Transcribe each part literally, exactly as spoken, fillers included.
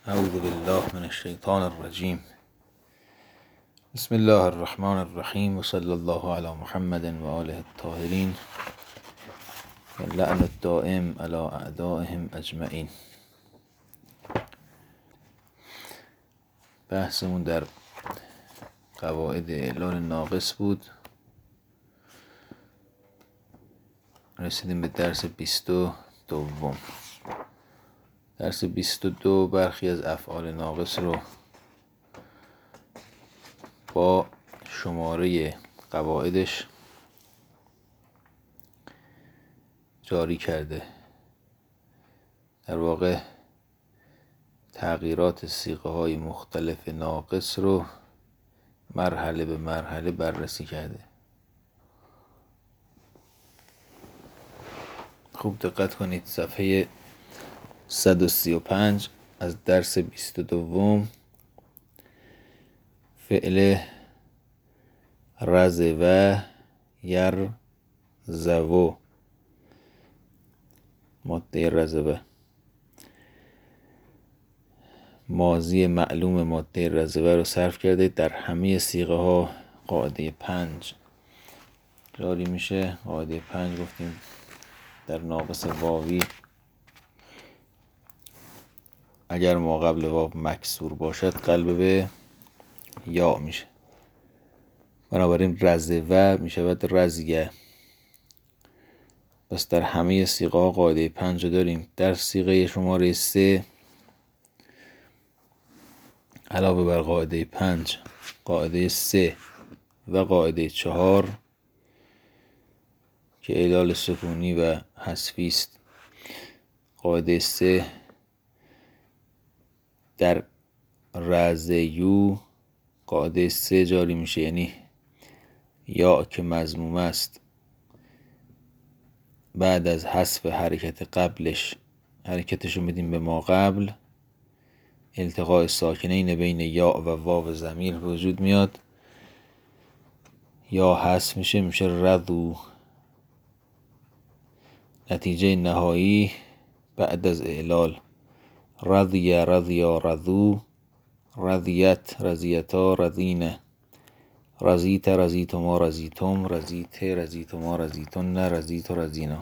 اعوذ بالله من الشیطان الرجیم. بسم الله الرحمن الرحیم و صلی الله علی محمد و آله الطاهرین و لعن الدائم علی اعدائهم اجمعین. بحثمون در قواعد اعلال ناقص بود. رسیدیم به درس بیست و دوم. درس بیست و دو برخی از افعال ناقص رو با شماره قواعدش جاری کرده. در واقع تغییرات صیغه های مختلف ناقص رو مرحله به مرحله بررسی کرده. خوب دقت کنید، صفحه صد و سی و پنج از درس بیست و دوم، فعل رزو یرزو، ماده رزوه، ماضی معلوم ماده رزوه رو صرف کرده. در همه صیغه ها قاعده پنج جاری میشه. قاعده پنج گفتیم در ناقص واوی اگر ما قبل واو مکسور باشد قلب به یا میشه، بنابراین رزوه میشود رزیه. پس در همه صیغه ها قاعده پنج داریم. در صیغه شماره سه علاوه بر قاعده پنج، قاعده سه و قاعده چهار که اعلال سکونی و حذفی است. قاعده سه در رزیو قاعده سه جاری میشه، یعنی یا که مضموم است بعد از حذف حرکت قبلش حرکتش رو میدیم به ما قبل، التقاء ساکنین بین یا و واو ضمیر به وجود میاد، یا حذف میشه میشه رضو. نتیجه نهایی بعد از اعلال رضی رضیا رضو، رضیت رضیتا رضینه، رضیت رضیتما رضیتم، رضیت رضیتما رضیتن، رضیت رضینا.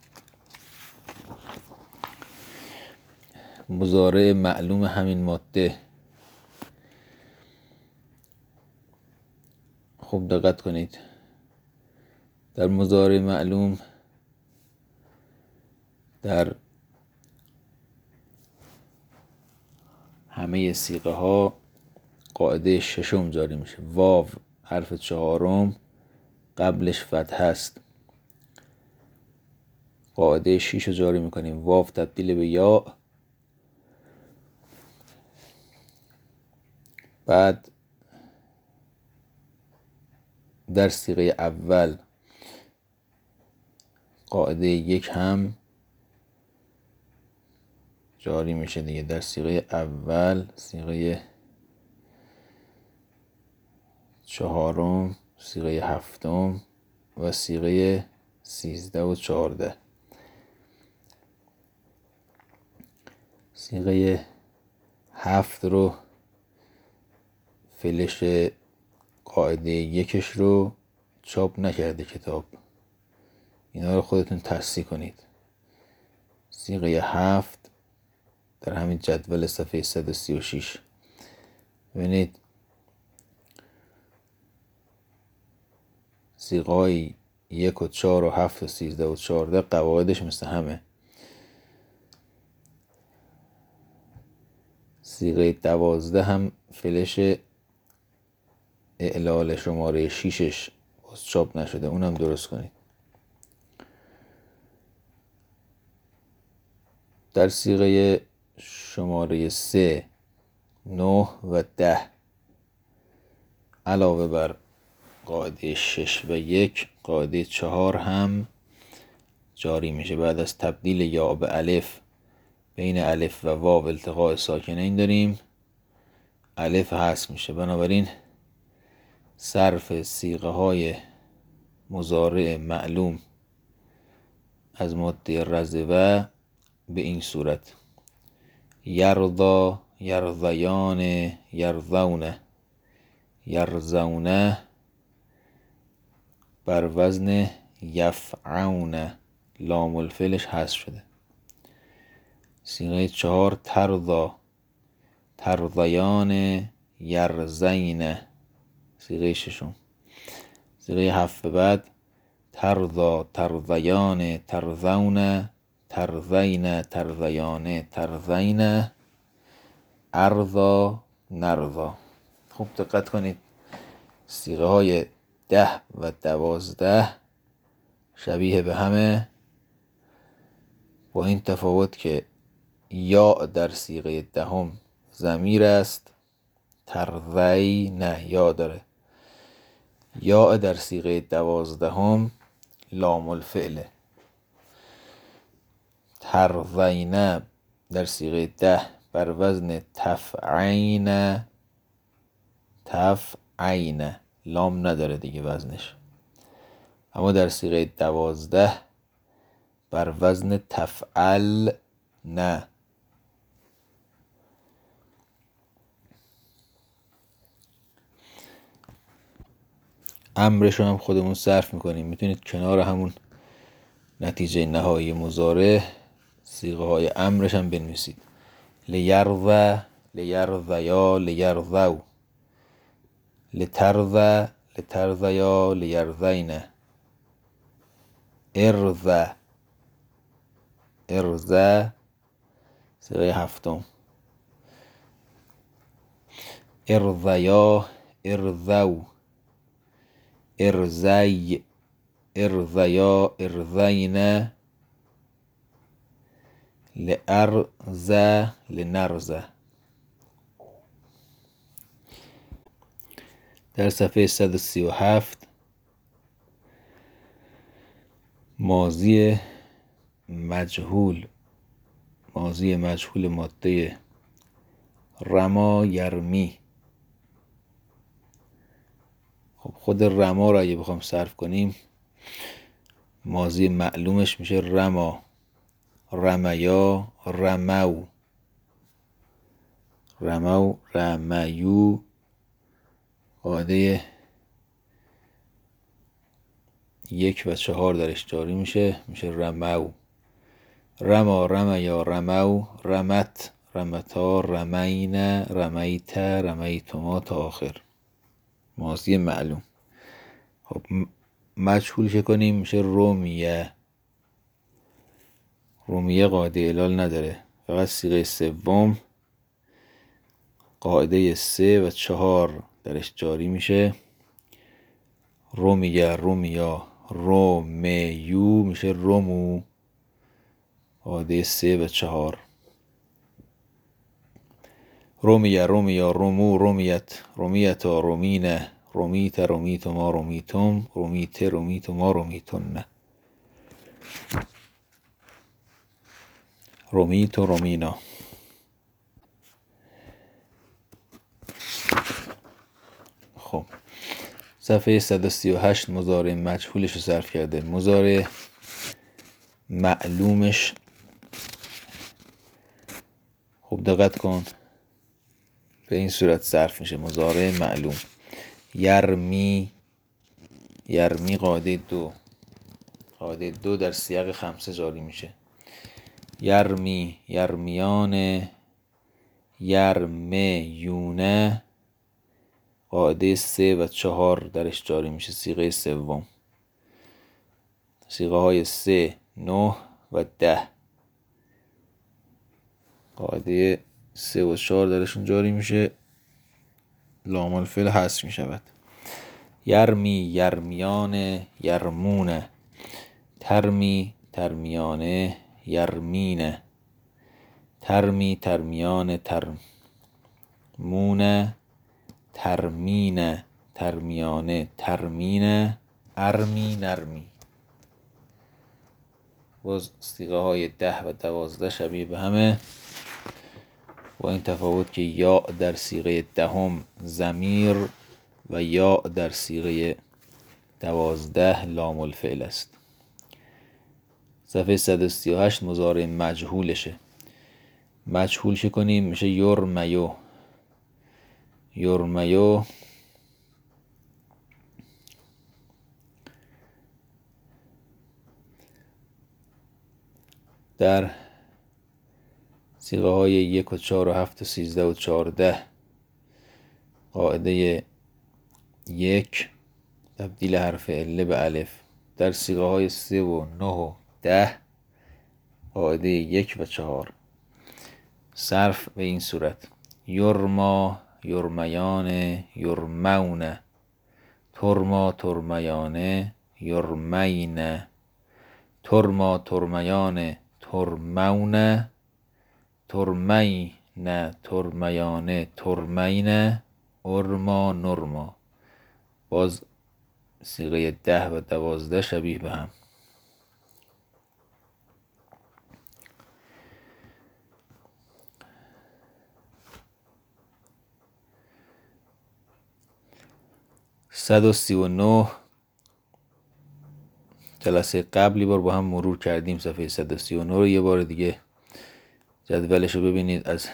مضارع معلوم همین ماده. خوب دقت کنید، در مضارع معلوم در همه صیغه ها قاعده ششم جاری میشه. واو حرف چهارم قبلش فتحه است. قاعده شش رو جاری میکنیم. واو تبدیل به یا، بعد در صیغه اول قاعده یک هم جاری میشه دیگه. در صیغه اول، صیغه چهارم، صیغه هفتم و صیغه سیزده و چهارده. صیغه هفت رو فلش قاعده یکش رو چاپ نکرده کتاب، اینا رو خودتون تصحیح کنید. صیغه هفت در همین جدول صفحه صد و سی و شش ببینید، صیغه های یک و چهار و هفت و سیزده و چهارده قواعدش مثل همه. صیغه دوازده هم فلش اعلال شماره شیشش باز چاپ نشده، اونم درست کنید. در صیغه شماره سه، نه و ده علاوه بر قاعده شش و یک قاعده چهار هم جاری میشه. بعد از تبدیل یا به الف بین الف و واو التقاء ساکنین داریم، الف حذف میشه. بنابراین صرف صیغه های مضارع معلوم از ماده رزوه به این صورت: یرضا یرضیان یرضون یرضون بر وزن یفعون، لام الفعلش حذف شده. صیغه چهار ترضا ترضیان یرضین، صیغه ششم. صیغه هفت به بعد ترضا ترضیان ترضون ترضین ترضیان ترضین ارضا نرضا. خوب دقت کنید، صیغه های ده و دوازده شبیه به همه، با این تفاوت که یا در صیغه دهم ضمیر است، ترضی نه یا داره. یا در صیغه دوازدهم لام الفعله. ترضین در صیغه ده بر وزن تفعین تفعین، لام نداره دیگه وزنش. اما در صیغه دوازده بر وزن تفعل نه. امرش رو هم خودمون صرف میکنیم. میتونید کنار همون نتیجه نهایی مضارع صیغه های امرش هم بنویسید. لیرض لیرضیا لیرضو، لترض لترضیا لیرضین، ارض ارض صیغه هفتم، ارضیا ارضو ارضی ارضیا ارضین، لارض لنرض. در صفحه صد و سی و هفت ماضی مجهول ماضی مجهول ماده رما یرمی. خب خود رما را اگه بخوام صرف کنیم، ماضی معلومش میشه رما، رمیا رمو، رمو رمیو. قاعده یک و چهار درش جاری میشه، میشه رمو. رما رمیا رمو، رمت رمتا رمین رمیت رمیتما تا آخر، ماضی معلوم. خب مجهول چه کنیم؟ میشه رومیه. رومیه قاعده علال نداره، فقط صیغه سوم قاعده سه و چهار درش جاری میشه. رومیه رومیا رومیو میشه رومو، قاعده سه و چهار. رومیه رومیا رومو رومیت رومیتا رومینه رومیت رومیتما رومیتم رومیت رومیتما رومیتن، رومیت و رومینا. خب صفحه صد و سی و هشت مضارع مجهولش رو صرف کرده. مضارع معلومش خوب دقت کن، به این صورت صرف میشه. مضارع معلوم یرمی یرمی قاعده دو قاعده دو در سیاق خمسه جاری میشه. یرمی یرمیان یرمیونه قاعده سه و چهار درش جاری میشه، صیغه سوم. صیغه های سه نه و ده قاعده سه و چهار درشون جاری میشه، لام الفعل حذف میشود. یرمی یرمیان یرمونه، ترمی ترمیانه یرمینه، ترمی ترمیان ترمونه ترمینه ترمیانه ترمینه ارمی نرمی. باز صیغه های ده و دوازده شبیه به همه، با این تفاوت که یا در صیغه دهم ضمیر و یا در صیغه دوازده لام الفعل است. صفحه صد و سی و هشت مضارع مجهولشه. مجهول چه کنیم؟ میشه یرمیو. یرمیو در صیغه های یک و چهار و هفت و سیزده و چهارده قاعده یک تبدیل حرف عله به الف. در صیغه های سه و نه و ده قاعده یک و چهار. صرف به این صورت: یرما یرمیان یرمون، ترما ترمیان یرمین، ترما ترمیان ترمون، ترمین ترمیان ترمین، ارما نرما. باز صیغه ده و دوازده شبیه به هم. صد و سی و نه جلسه قبلی بار با هم مرور کردیم. صفحه صد و سی و نه رو یه بار دیگه جدولش رو ببینید. از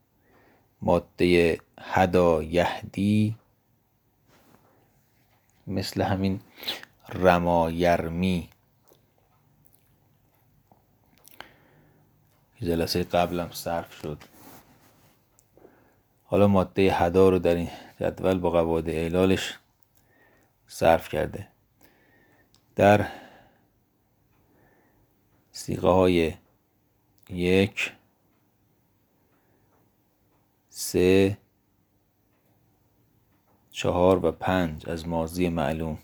ماده هدا یهدی، مثل همین رما یرمی جلسه قبلم صرف شد. حالا ماده هدا رو در این جدول با قواعد اعلالش صرف کرده. در صیغه های یک، سه، چهار و پنج از ماضی معلوم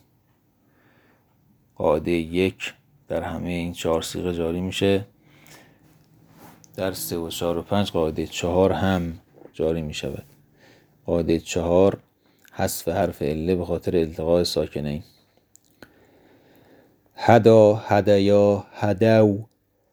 قاعده یک در همه این چهار صیغه جاری میشه. در سه و چهار و پنج قاعده چهار هم جاری می شود. قاعده چهار حذف حرف عله به خاطر التقاء ساکنین. هدا هدیا هدو،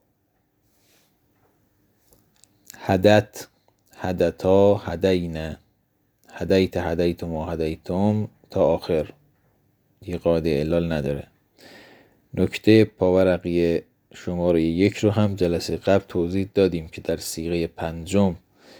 هدت هدتا هدین، هدیت هدیتم و هدیتم تا آخر. یه قاعده علال نداره. نکته پاورقی شماره یک رو هم جلسه قبل توضیح دادیم که در صیغه پنجم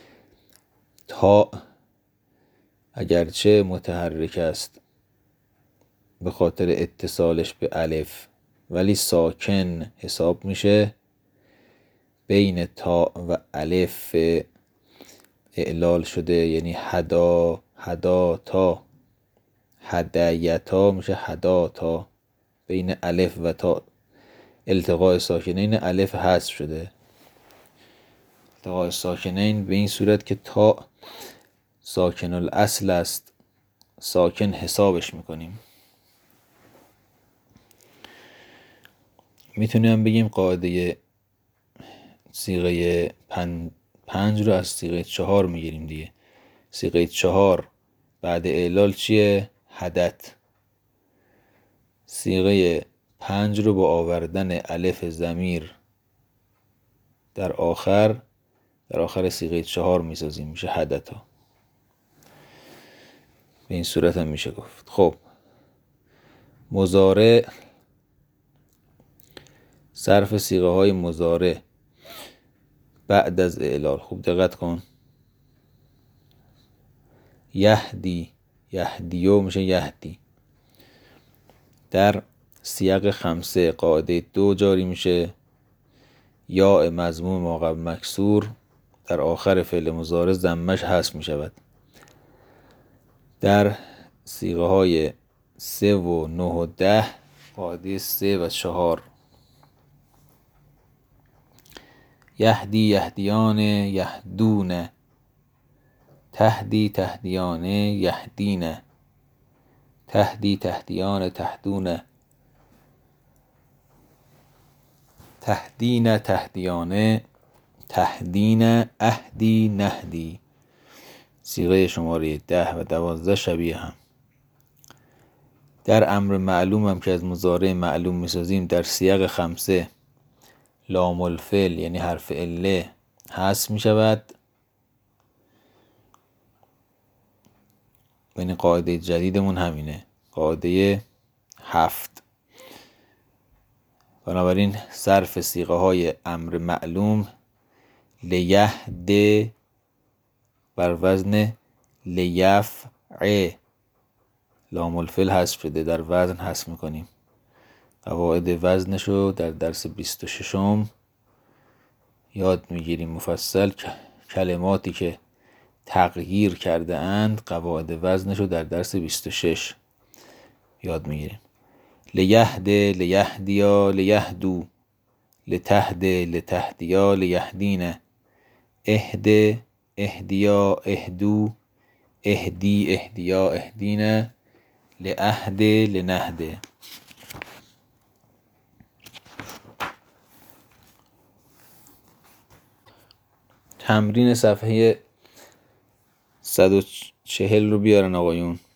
تا اگرچه متحرک است به خاطر اتصالش به الف، ولی ساکن حساب میشه. بین تا و الف اعلال شده، یعنی هدا هدا تا، هدایتا میشه هدا تا. بین الف و تا التقاء ساکنین الف حذف شده. التقاء ساکنین به این صورت که تا ساکن الاصل است، ساکن حسابش میکنیم. میتونیم بگیم قاعده صیغه پنج, پنج رو از صیغه چهار میگیریم دیگه. صیغه چهار بعد اعلال چیه؟ هدت. صیغه پنج رو با آوردن الف ضمیر در آخر در آخر صیغه چهار میسازیم، میشه هدتا. به این صورت هم میشه گفت. خب مضارع، صرف صیغه های مضارع بعد از اعلال. خوب دقت کن. یهدی یهدیو میشه یهدی. در سیاق خمسه قاعده دو جاری میشه. یا مضموم ما قبل مکسور در آخر فعل مضارع ضمش حذف میشود. در صیغه های سه و نه و ده قاعده سه و چهار یهدی یهدیان یهدون، تهدی تهدیان یهدین، تهدی تهدیان تهدون، تهدین تهدیان تهدین، اهدی نهدی. صیغه شماره ده و دوازده شبیه هم. در امر معلوم هم که از مضارع معلوم میسازیم، در سیاق خمسه لام الفعل یعنی حرف عله حذف میشود. یعنی قاعده جدیدمون همینه، قاعده هفت. بنابراین صرف صیغه های امر معلوم لیهد بر وزن لیفع، لام الفعل حذف شده، در وزن حذف میکنیم. قواعد وزنش رو در درس بیست و ششم یاد میگیریم مفصل. کلماتی که تغییر کرده اند قواعد وزنش رو در درس بیست و شش یاد میگیریم. لیهد لیهدیا لیهدو، لتهد لتهدیا لیهدین، اهد اهدیا اهدو، اهدی اهدیا اهدین، لعهد لنهد. تمرین صفحه صد و چهل رو بیارن آقایون.